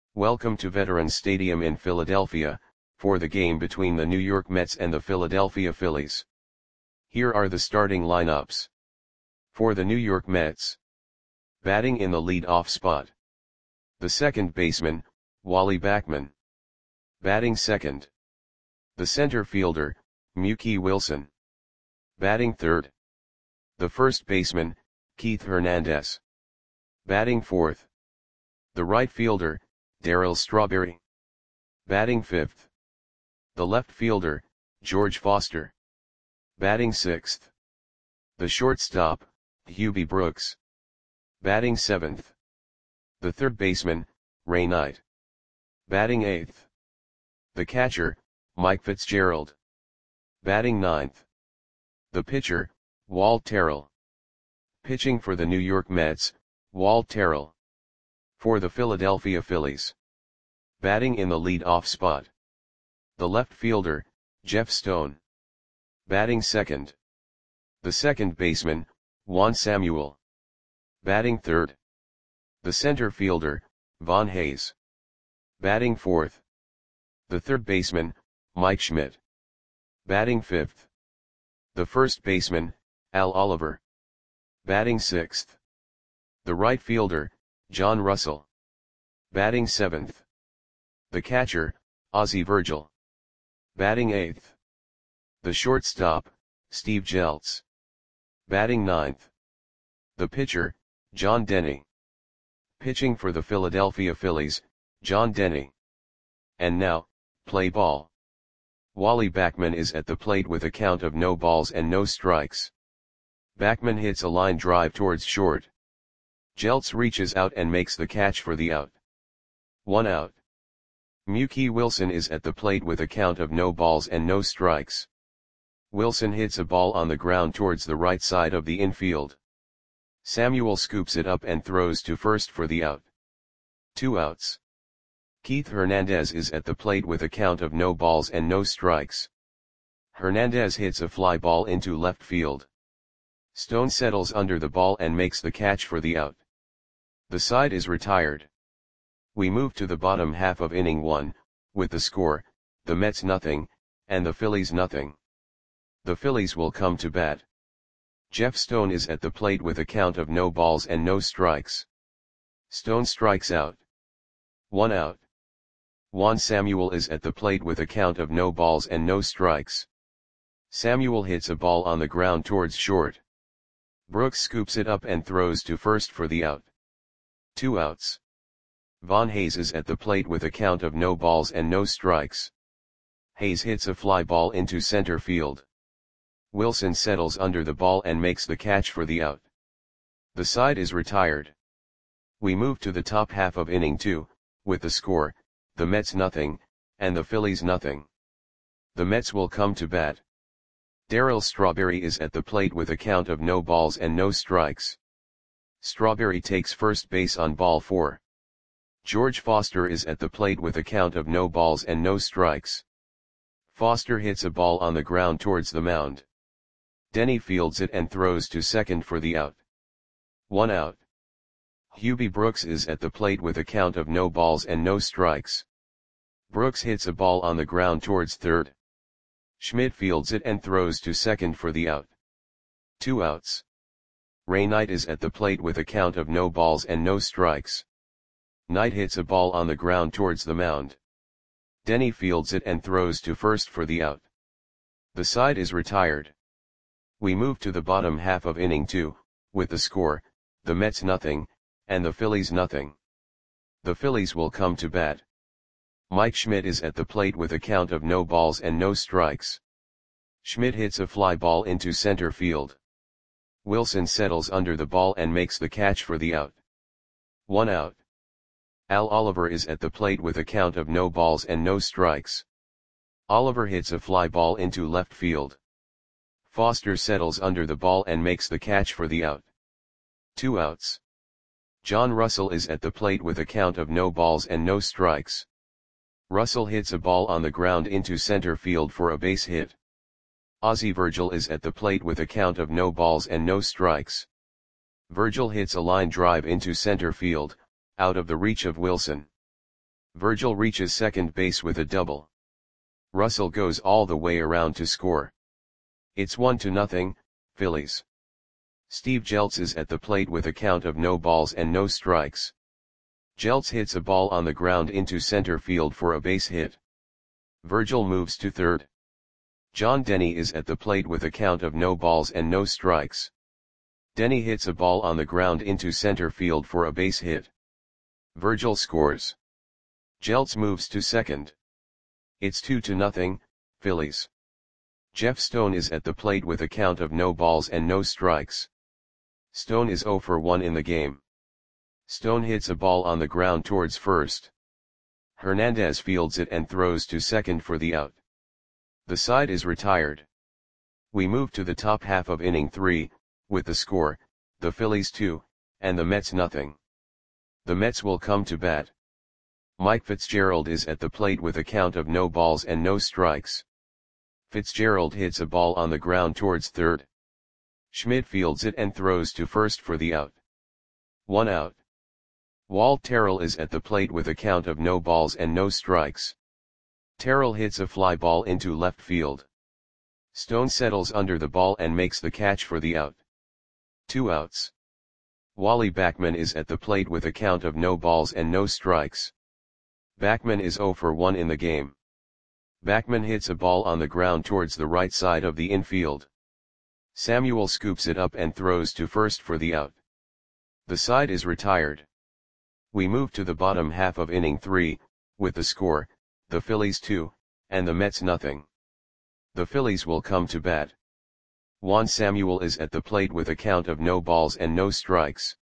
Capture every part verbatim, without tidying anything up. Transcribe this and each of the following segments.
Welcome to Veterans Stadium in Philadelphia, for the game between the New York Mets and the Philadelphia Phillies. Here are the starting lineups. For the New York Mets. Batting in the lead-off spot. The second baseman, Wally Backman. Batting second. The center fielder, Mookie Wilson. Batting third. The first baseman, Keith Hernandez. Batting fourth. The right fielder, Darryl Strawberry. Batting fifth. The left fielder, George Foster. Batting sixth. The shortstop, Hubie Brooks. Batting seventh. The third baseman, Ray Knight. Batting eighth. The catcher, Mike Fitzgerald. Batting ninth. The pitcher, Walt Terrell. Pitching for the New York Mets, Walt Terrell. For the Philadelphia Phillies. Batting in the lead-off spot. The left fielder, Jeff Stone. Batting second. The second baseman, Juan Samuel. Batting third. The center fielder, Von Hayes. Batting fourth. The third baseman, Mike Schmidt. Batting fifth. The first baseman, Al Oliver. Batting sixth. The right fielder, John Russell. Batting seventh. The catcher, Ozzie Virgil. Batting eighth. The shortstop, Steve Jeltz. Batting ninth. The pitcher, John Denny. Pitching for the Philadelphia Phillies, John Denny. And now, play ball. Wally Backman is at the plate with a count of no balls and no strikes. Backman hits a line drive towards short. Jeltz reaches out and makes the catch for the out. One out. Mookie Wilson is at the plate with a count of no balls and no strikes. Wilson hits a ball on the ground towards the right side of the infield. Samuel scoops it up and throws to first for the out. Two outs. Keith Hernandez is at the plate with a count of no balls and no strikes. Hernandez hits a fly ball into left field. Stone settles under the ball and makes the catch for the out. The side is retired. We move to the bottom half of inning one, with the score, the Mets nothing, and the Phillies nothing. The Phillies will come to bat. Jeff Stone is at the plate with a count of no balls and no strikes. Stone strikes out. One out. Juan Samuel is at the plate with a count of no balls and no strikes. Samuel hits a ball on the ground towards short. Brooks scoops it up and throws to first for the out. Two outs. Von Hayes is at the plate with a count of no balls and no strikes. Hayes hits a fly ball into center field. Wilson settles under the ball and makes the catch for the out. The side is retired. We move to the top half of inning two, with the score, the Mets nothing, and the Phillies nothing. The Mets will come to bat. Darryl Strawberry is at the plate with a count of no balls and no strikes. Strawberry takes first base on ball four. George Foster is at the plate with a count of no balls and no strikes. Foster hits a ball on the ground towards the mound. Denny fields it and throws to second for the out. One out. Hubie Brooks is at the plate with a count of no balls and no strikes. Brooks hits a ball on the ground towards third. Schmidt fields it and throws to second for the out. Two outs. Ray Knight is at the plate with a count of no balls and no strikes. Knight hits a ball on the ground towards the mound. Denny fields it and throws to first for the out. The side is retired. We move to the bottom half of inning two, with the score, the Mets nothing, and the Phillies nothing. The Phillies will come to bat. Mike Schmidt is at the plate with a count of no balls and no strikes. Schmidt hits a fly ball into center field. Wilson settles under the ball and makes the catch for the out. One out. Al Oliver is at the plate with a count of no balls and no strikes. Oliver hits a fly ball into left field. Foster settles under the ball and makes the catch for the out. Two outs. John Russell is at the plate with a count of no balls and no strikes. Russell hits a ball on the ground into center field for a base hit. Ozzie Virgil is at the plate with a count of no balls and no strikes. Virgil hits a line drive into center field, out of the reach of Wilson. Virgil reaches second base with a double. Russell goes all the way around to score. It's one to nothing, Phillies. Steve Jeltz is at the plate with a count of no balls and no strikes. Jeltz hits a ball on the ground into center field for a base hit. Virgil moves to third. John Denny is at the plate with a count of no balls and no strikes. Denny hits a ball on the ground into center field for a base hit. Virgil scores. Jeltz moves to second. It's two to nothing, Phillies. Jeff Stone is at the plate with a count of no balls and no strikes. Stone is zero for one in the game. Stone hits a ball on the ground towards first. Hernandez fields it and throws to second for the out. The side is retired. We move to the top half of inning three, with the score, the Phillies two, and the Mets nothing. The Mets will come to bat. Mike Fitzgerald is at the plate with a count of no balls and no strikes. Fitzgerald hits a ball on the ground towards third. Schmidt fields it and throws to first for the out. One out. Walt Terrell is at the plate with a count of no balls and no strikes. Terrell hits a fly ball into left field. Stone settles under the ball and makes the catch for the out. Two outs. Wally Backman is at the plate with a count of no balls and no strikes. Backman is zero for one in the game. Backman hits a ball on the ground towards the right side of the infield. Samuel scoops it up and throws to first for the out. The side is retired. We move to the bottom half of inning three, with the score, the Phillies two, and the Mets nothing. The Phillies will come to bat. Juan Samuel is at the plate with a count of no balls and no strikes.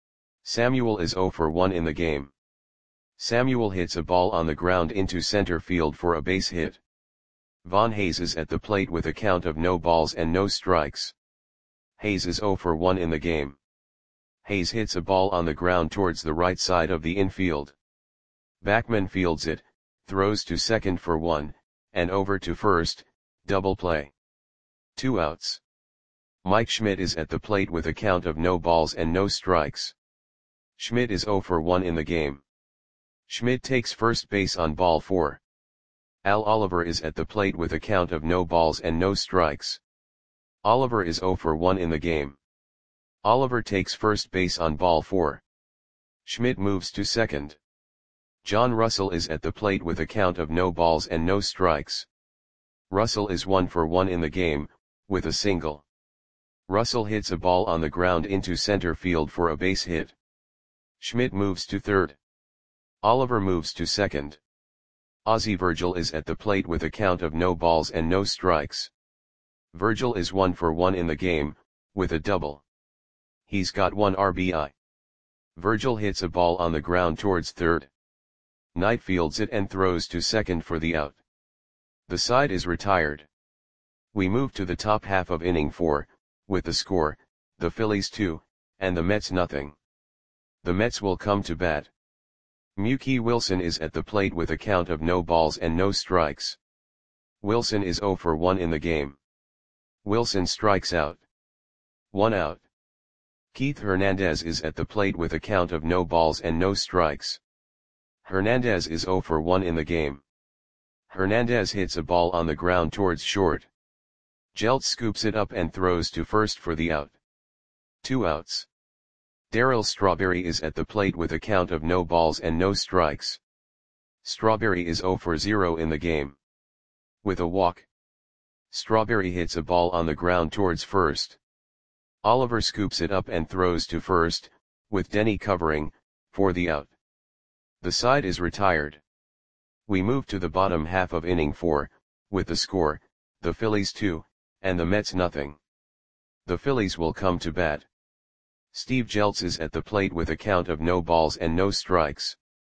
Samuel is zero for one in the game. Samuel hits a ball on the ground into center field for a base hit. Von Hayes is at the plate with a count of no balls and no strikes. Hayes is zero for one in the game. Hayes hits a ball on the ground towards the right side of the infield. Backman fields it, throws to second for one, and over to first, double play. Two outs. Mike Schmidt is at the plate with a count of no balls and no strikes. Schmidt is zero for one in the game. Schmidt takes first base on ball four. Al Oliver is at the plate with a count of no balls and no strikes. Oliver is zero for one in the game. Oliver takes first base on ball four. Schmidt moves to second. John Russell is at the plate with a count of no balls and no strikes. Russell is one for one in the game, with a single. Russell hits a ball on the ground into center field for a base hit. Schmidt moves to third. Oliver moves to second. Ozzie Virgil is at the plate with a count of no balls and no strikes. Virgil is one for one in the game, with a double. He's got one R B I. Virgil hits a ball on the ground towards third. Knight fields it and throws to second for the out. The side is retired. We move to the top half of inning four, with the score, the Phillies two, and the Mets nothing. The Mets will come to bat. Mookie Wilson is at the plate with a count of no balls and no strikes. Wilson is zero for one in the game. Wilson strikes out. One out. Keith Hernandez is at the plate with a count of no balls and no strikes. Hernandez is zero for one in the game. Hernandez hits a ball on the ground towards short. Jeltz scoops it up and throws to first for the out. Two outs. Darryl Strawberry is at the plate with a count of no balls and no strikes. Strawberry is zero for zero in the game. With a walk. Strawberry hits a ball on the ground towards first. Oliver scoops it up and throws to first, with Denny covering, for the out. The side is retired. We move to the bottom half of inning four, with the score, the Phillies two, and the Mets nothing. The Phillies will come to bat. Steve Jeltz is at the plate with a count of no balls and no strikes.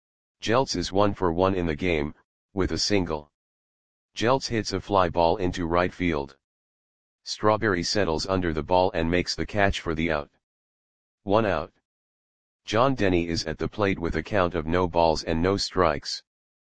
Jeltz is one for one in the game, with a single. Jeltz hits a fly ball into right field. Strawberry settles under the ball and makes the catch for the out. One out. John Denny is at the plate with a count of no balls and no strikes.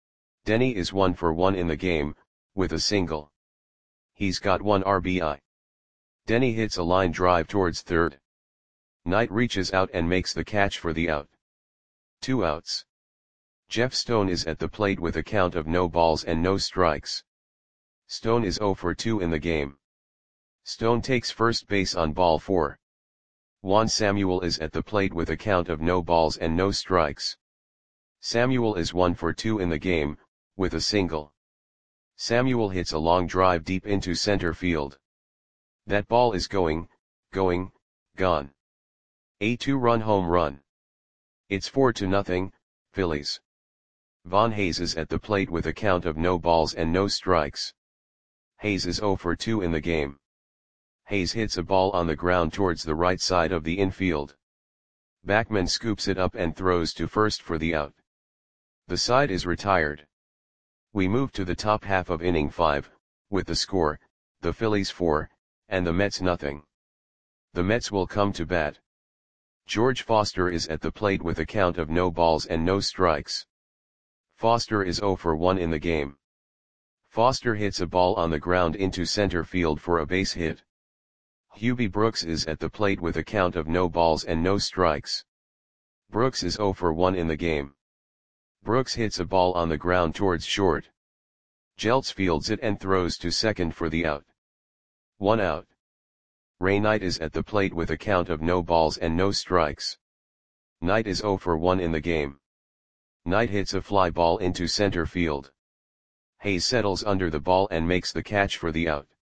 Denny is one for one in the game, with a single. He's got one R B I. Denny hits a line drive towards third. Knight reaches out and makes the catch for the out. Two outs. Jeff Stone is at the plate with a count of no balls and no strikes. Stone is zero for two in the game. Stone takes first base on ball four. Juan Samuel is at the plate with a count of no balls and no strikes. Samuel is one for two in the game, with a single. Samuel hits a long drive deep into center field. That ball is going, going, gone. A two-run home run. It's four to nothing, Phillies. Von Hayes is at the plate with a count of no balls and no strikes. Hayes is zero for two in the game. Hayes hits a ball on the ground towards the right side of the infield. Backman scoops it up and throws to first for the out. The side is retired. We move to the top half of inning five, with the score, the Phillies four, and the Mets nothing. The Mets will come to bat. George Foster is at the plate with a count of no balls and no strikes. Foster is zero for one in the game. Foster hits a ball on the ground into center field for a base hit. Hubie Brooks is at the plate with a count of no balls and no strikes. Brooks is zero for one in the game. Brooks hits a ball on the ground towards short. Jeltz fields it and throws to second for the out. One out. Ray Knight is at the plate with a count of no balls and no strikes. Knight is zero for one in the game. Knight hits a fly ball into center field. Hayes settles under the ball and makes the catch for the out.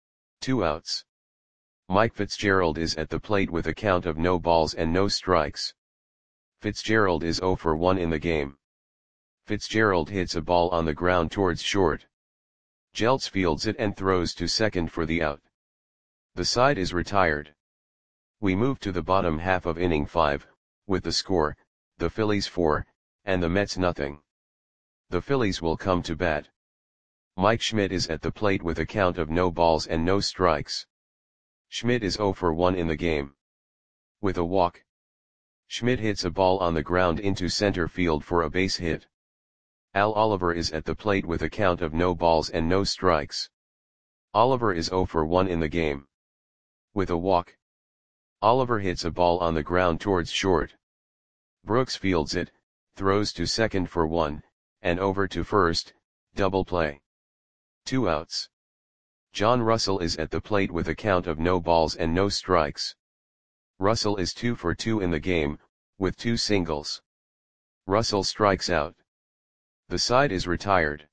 Two outs. Mike Fitzgerald is at the plate with a count of no balls and no strikes. Fitzgerald is zero for one in the game. Fitzgerald hits a ball on the ground towards short. Jeltz fields it and throws to second for the out. The side is retired. We move to the bottom half of inning five, with the score, the Phillies four, and the Mets nothing. The Phillies will come to bat. Mike Schmidt is at the plate with a count of no balls and no strikes. Schmidt is zero for one in the game. With a walk. Schmidt hits a ball on the ground into center field for a base hit. Al Oliver is at the plate with a count of no balls and no strikes. Oliver is zero for one in the game. With a walk. Oliver hits a ball on the ground towards short. Brooks fields it, throws to second for one, and over to first, double play. Two outs. John Russell is at the plate with a count of no balls and no strikes. Russell is two for two in the game, with two singles. Russell strikes out. The side is retired.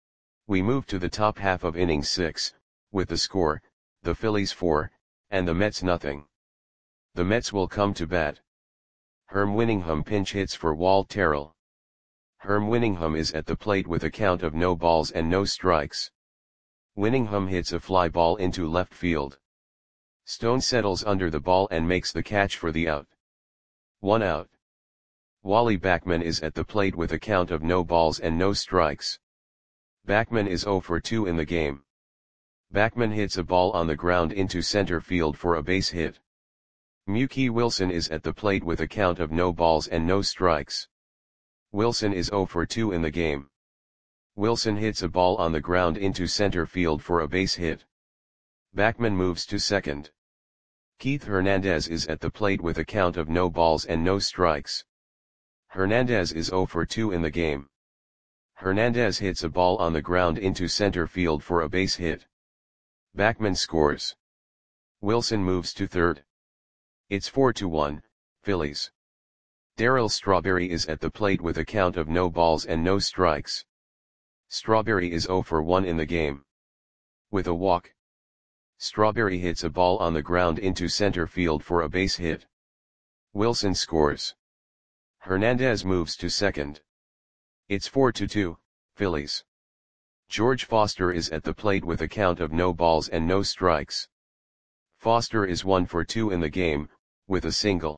We move to the top half of inning six, with the score, the Phillies four, and the Mets nothing. The Mets will come to bat. Herm Winningham pinch hits for Walt Terrell. Herm Winningham is at the plate with a count of no balls and no strikes. Winningham hits a fly ball into left field. Stone settles under the ball and makes the catch for the out. One out. Wally Backman is at the plate with a count of no balls and no strikes. Backman is zero for two in the game. Backman hits a ball on the ground into center field for a base hit. Mookie Wilson is at the plate with a count of no balls and no strikes. Wilson is zero for two in the game. Wilson hits a ball on the ground into center field for a base hit. Backman moves to second. Keith Hernandez is at the plate with a count of no balls and no strikes. Hernandez is zero for two in the game. Hernandez hits a ball on the ground into center field for a base hit. Backman scores. Wilson moves to third. It's four to one, Phillies. Darryl Strawberry is at the plate with a count of no balls and no strikes. Strawberry is zero for one in the game. With a walk. Strawberry hits a ball on the ground into center field for a base hit. Wilson scores. Hernandez moves to second. It's four to two, Phillies. George Foster is at the plate with a count of no balls and no strikes. Foster is one for two in the game, with a single.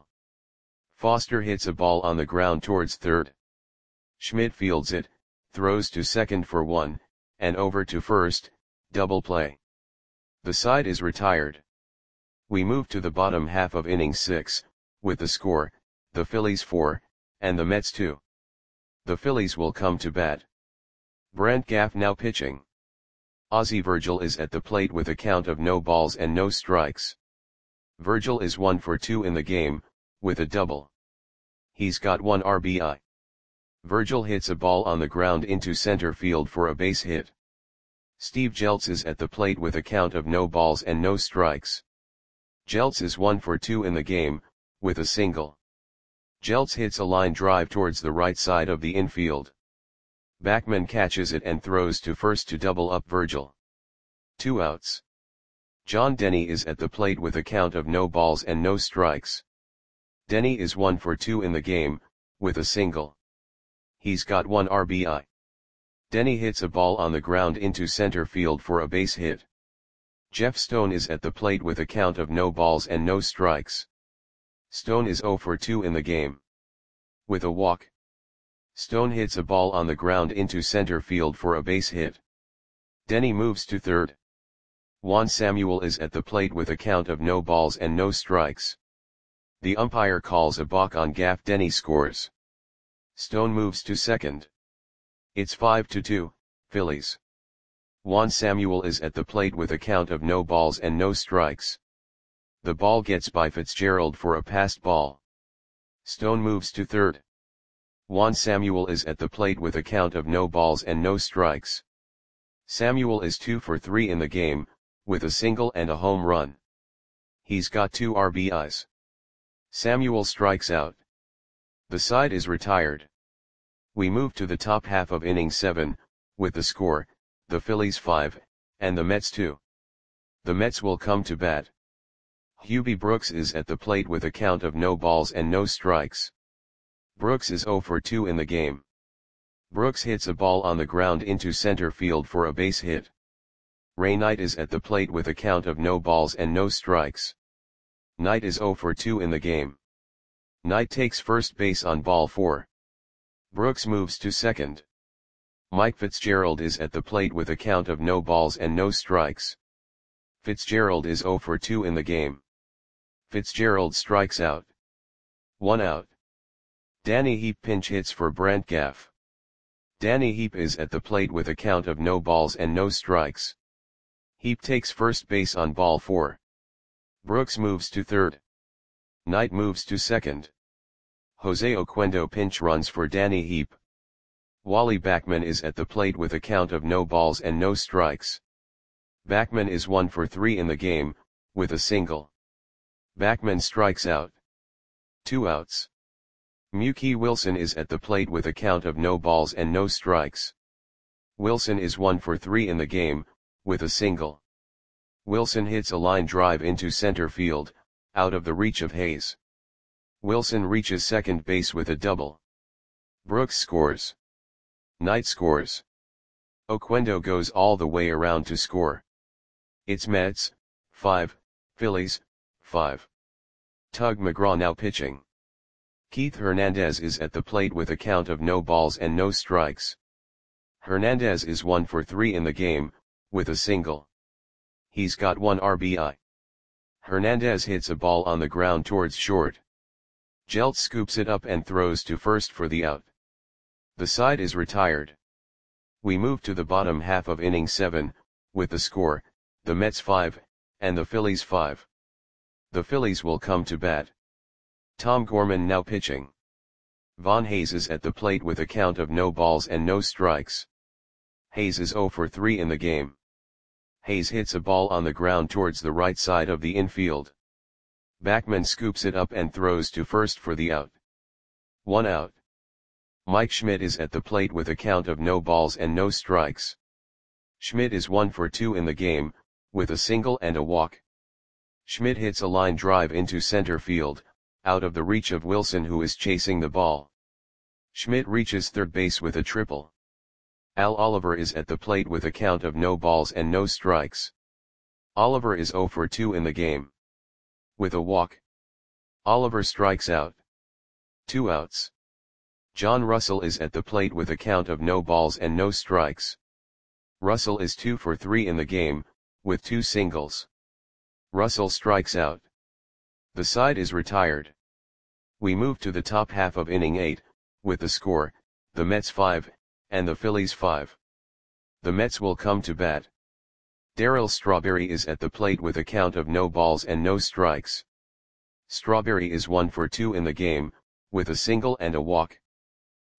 Foster hits a ball on the ground towards third. Schmidt fields it, throws to second for one, and over to first, double play. The side is retired. We move to the bottom half of inning six, with the score, the Phillies four, and the Mets two. The Phillies will come to bat. Brant Gaff now pitching. Ozzie Virgil is at the plate with a count of no balls and no strikes. Virgil is one for two in the game, with a double. He's got one R B I. Virgil hits a ball on the ground into center field for a base hit. Steve Jeltz is at the plate with a count of no balls and no strikes. Jeltz is one for two in the game, with a single. Jeltz hits a line drive towards the right side of the infield. Backman catches it and throws to first to double up Virgil. Two outs. John Denny is at the plate with a count of no balls and no strikes. Denny is one for two in the game, with a single. He's got one R B I. Denny hits a ball on the ground into center field for a base hit. Jeff Stone is at the plate with a count of no balls and no strikes. Stone is zero for two in the game. With a walk. Stone hits a ball on the ground into center field for a base hit. Denny moves to third. Juan Samuel is at the plate with a count of no balls and no strikes. The umpire calls a balk on Gaff. Denny scores. Stone moves to second. It's five to two, Phillies. Juan Samuel is at the plate with a count of no balls and no strikes. The ball gets by Fitzgerald for a passed ball. Stone moves to third. Juan Samuel is at the plate with a count of no balls and no strikes. Samuel is two for three in the game, with a single and a home run. He's got two R B Is. Samuel strikes out. The side is retired. We move to the top half of inning seven, with the score, the Phillies five, and the Mets two. The Mets will come to bat. Hubie Brooks is at the plate with a count of no balls and no strikes. Brooks is zero for two in the game. Brooks hits a ball on the ground into center field for a base hit. Ray Knight is at the plate with a count of no balls and no strikes. Knight is zero for two in the game. Knight takes first base on ball four. Brooks moves to second. Mike Fitzgerald is at the plate with a count of no balls and no strikes. Fitzgerald is zero for two in the game. Fitzgerald strikes out. One out. Danny Heap pinch hits for Brant Gaff. Danny Heap is at the plate with a count of no balls and no strikes. Heap takes first base on ball four. Brooks moves to third. Knight moves to second. Jose Oquendo pinch runs for Danny Heap. Wally Backman is at the plate with a count of no balls and no strikes. Backman is one for three in the game, with a single. Backman strikes out. Two outs. Mookie Wilson is at the plate with a count of no balls and no strikes. Wilson is one for three in the game, with a single. Wilson hits a line drive into center field, out of the reach of Hayes. Wilson reaches second base with a double. Brooks scores. Knight scores. Oquendo goes all the way around to score. It's Mets, five, Phillies, five. Tug McGraw now pitching. Keith Hernandez is at the plate with a count of no balls and no strikes. Hernandez is one for three in the game, with a single. He's got one R B I. Hernandez hits a ball on the ground towards short. Jeltz scoops it up and throws to first for the out. The side is retired. We move to the bottom half of inning seven, with the score, the Mets five, and the Phillies five. The Phillies will come to bat. Tom Gorman now pitching. Von Hayes is at the plate with a count of no balls and no strikes. Hayes is zero for three in the game. Hayes hits a ball on the ground towards the right side of the infield. Backman scoops it up and throws to first for the out. One out. Mike Schmidt is at the plate with a count of no balls and no strikes. Schmidt is one for two in the game, with a single and a walk. Schmidt hits a line drive into center field, out of the reach of Wilson, who is chasing the ball. Schmidt reaches third base with a triple. Al Oliver is at the plate with a count of no balls and no strikes. Oliver is zero for two in the game. With a walk. Oliver strikes out. Two outs. John Russell is at the plate with a count of no balls and no strikes. Russell is two for three in the game, with two singles. Russell strikes out. The side is retired. We move to the top half of inning eight, with the score, the Mets five, and the Phillies five. The Mets will come to bat. Darryl Strawberry is at the plate with a count of no balls and no strikes. Strawberry is one for two in the game, with a single and a walk.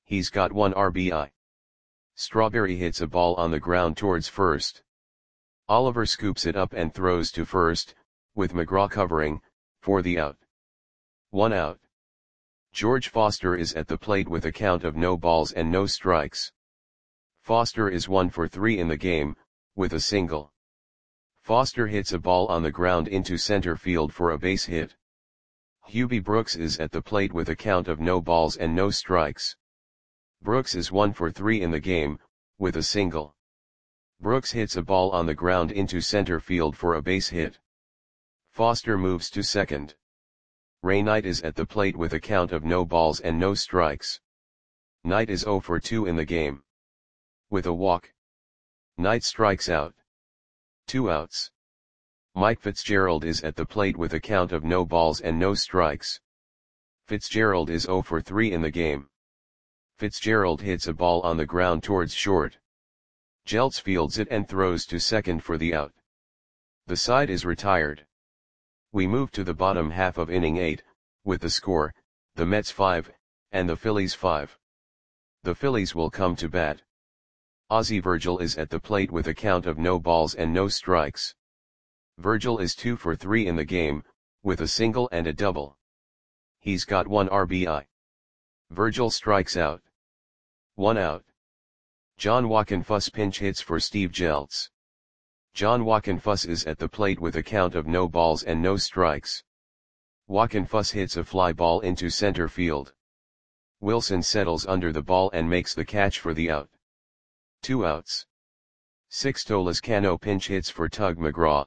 He's got one R B I. Strawberry hits a ball on the ground towards first. Oliver scoops it up and throws to first, with McGraw covering, for the out. One out. George Foster is at the plate with a count of no balls and no strikes. Foster is one for three in the game, with a single. Foster hits a ball on the ground into center field for a base hit. Hubie Brooks is at the plate with a count of no balls and no strikes. Brooks is one for three in the game, with a single. Brooks hits a ball on the ground into center field for a base hit. Foster moves to second. Ray Knight is at the plate with a count of no balls and no strikes. Knight is zero for two in the game. With a walk. Knight strikes out. Two outs. Mike Fitzgerald is at the plate with a count of no balls and no strikes. Fitzgerald is zero for three in the game. Fitzgerald hits a ball on the ground towards short. Jeltz fields it and throws to second for the out. The side is retired. We move to the bottom half of inning eight, with the score, the Mets five, and the Phillies five. The Phillies will come to bat. Ozzie Virgil is at the plate with a count of no balls and no strikes. Virgil is two for three in the game, with a single and a double. He's got one R B I. Virgil strikes out. One out. John Wockenfuss pinch hits for Steve Jeltz. John Wockenfuss is at the plate with a count of no balls and no strikes. Wockenfuss hits a fly ball into center field. Wilson settles under the ball and makes the catch for the out. Two outs. Sixto Lezcano pinch hits for Tug McGraw.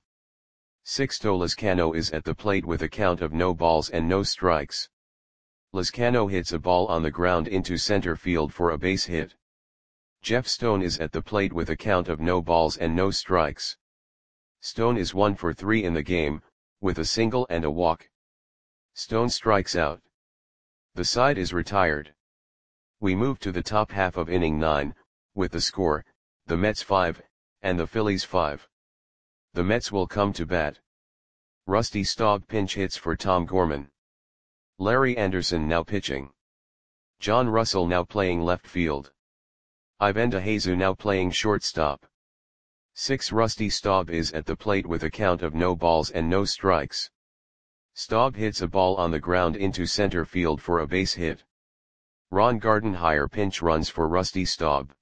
Sixto Lezcano is at the plate with a count of no balls and no strikes. Lezcano hits a ball on the ground into center field for a base hit. Jeff Stone is at the plate with a count of no balls and no strikes. Stone is one for three in the game, with a single and a walk. Stone strikes out. The side is retired. We move to the top half of inning nine, with the score, the Mets five, and the Phillies five. The Mets will come to bat. Rusty Staub pinch hits for Tom Gorman. Larry Anderson now pitching. John Russell now playing left field. Ivan DeJesu now playing shortstop. six Rusty Staub is at the plate with a count of no balls and no strikes. Staub hits a ball on the ground into center field for a base hit. Ron Gardenhire pinch runs for Rusty Staub.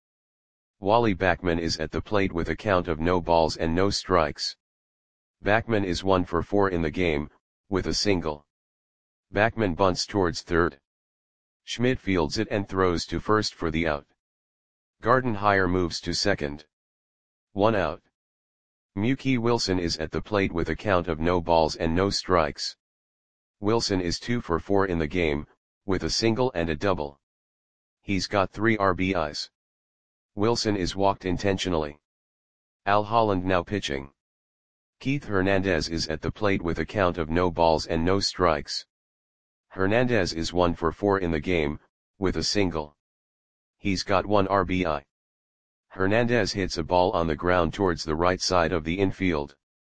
Wally Backman is at the plate with a count of no balls and no strikes. Backman is one for four in the game, with a single. Backman bunts towards third. Schmidt fields it and throws to first for the out. Gardenhire moves to second. One out. Mookie Wilson is at the plate with a count of no balls and no strikes. Wilson is two for four in the game, with a single and a double. He's got three R B Is. Wilson is walked intentionally. Al Holland now pitching. Keith Hernandez is at the plate with a count of no balls and no strikes. Hernandez is one for four in the game, with a single. He's got one R B I. Hernandez hits a ball on the ground towards the right side of the infield.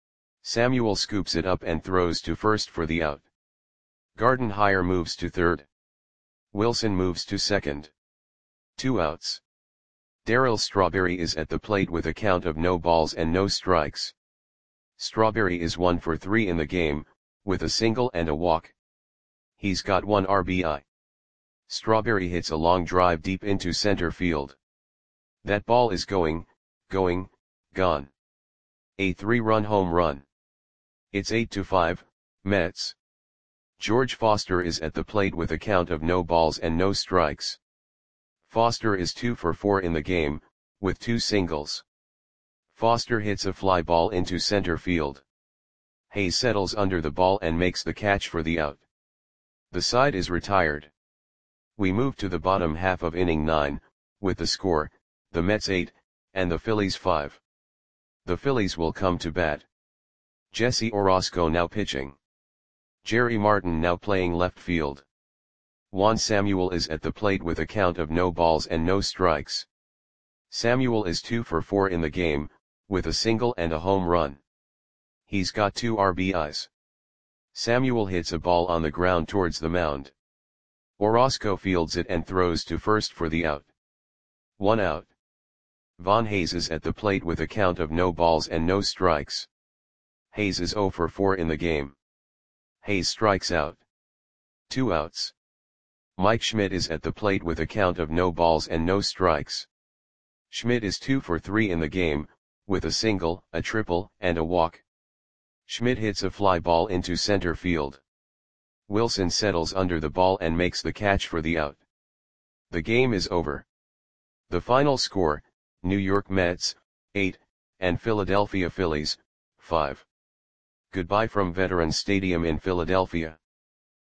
Samuel scoops it up and throws to first for the out. Gardenhire moves to third. Wilson moves to second. Two outs. Darryl Strawberry is at the plate with a count of no balls and no strikes. Strawberry is one for three in the game, with a single and a walk. He's got one R B I. Strawberry hits a long drive deep into center field. That ball is going, going, gone. A three-run home run. It's eight to five, Mets. George Foster is at the plate with a count of no balls and no strikes. Foster is two for four in the game, with two singles. Foster hits a fly ball into center field. Hayes settles under the ball and makes the catch for the out. The side is retired. We move to the bottom half of inning nine, with the score, the Mets eight, and the Phillies five. The Phillies will come to bat. Jesse Orosco now pitching. Jerry Martin now playing left field. Juan Samuel is at the plate with a count of no balls and no strikes. Samuel is two for four in the game, with a single and a home run. He's got two R B Is. Samuel hits a ball on the ground towards the mound. Orozco fields it and throws to first for the out. One out. Von Hayes is at the plate with a count of no balls and no strikes. Hayes is zero for four in the game. Hayes strikes out. Two outs. Mike Schmidt is at the plate with a count of no balls and no strikes. Schmidt is two for three in the game, with a single, a triple, and a walk. Schmidt hits a fly ball into center field. Wilson settles under the ball and makes the catch for the out. The game is over. The final score, New York Mets, eight, and Philadelphia Phillies, five. Goodbye from Veterans Stadium in Philadelphia.